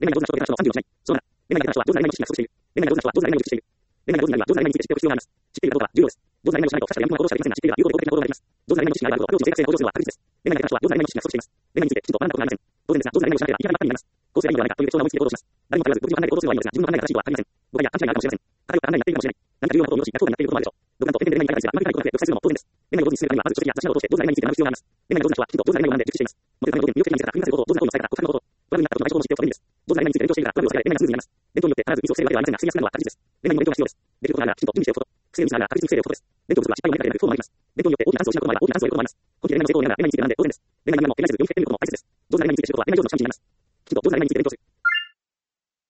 恋愛上手な人は別な人の賛美をしない。そうなら、恋愛に関しては上手な恋愛の知識が不足している。恋愛上手な人は上手な恋愛を熟知している。恋愛が上手になるには上手な恋愛について知っておく必要があります。知っているかどうかは重要です。上手な恋愛をしないと他者がやむことをしかできませんが、知っていれば有効で効果的な行動ができます。上手な恋愛の知識があるかどうかは、正確性の向上するのは確実です。恋愛に関しては上手な恋愛の知識が不足しています。恋愛についてきちんと学んだことがありません。当然ですが、上手な恋愛をしなければいきなりばっかりになります。こうすればいいのではないかという適当な思いつきで行動します。誰も頼らず、独自の考えで行動するのはいいのですが、自分の考えが正しいとは限りません。誤解や勘違いがあるかもしれません。偏った考えになっているかもしれない。何か重要なことを見落とし、逆効果になっていることもあるでしょう。独断と偏見で恋愛に対してあまり深いことで独裁するのも当然です。恋愛を上手に進めるためには、まず書籍や雑誌などを通して上手な恋愛について学ぶ必要があります。恋愛が上手な人はきちんと上手な恋愛を学んで熟知しています。モテるためのことで魅力的な見せ方、踏み出せることを上手な人に伝え方、告白のこと、トラブルになったことの対処法も知っておくためにです。上手な恋愛について勉強しているからトラブルを避けられ、恋愛がスムーズになります。勉強によって必ずミスを防ぐわけではありませんが、防ぎやすくなるのは確実です。恋愛にも勉強が必要です。できることならきちんと準備しておくこと。不正にしながら確実に防いでおくことです。勉強不足は失敗を招くだけでなく、不幸も招きます。勉強によって大きなチャンスを失うこともあれば、大きなチャンスを得ることもあります。本気で恋愛の成功を願う恋愛について学んで当然です。恋愛に今も手がせず読み解けてみることも大切です。上手な恋愛について知ることは恋愛上手の近道になります。きちんと上手な恋愛について勉強する。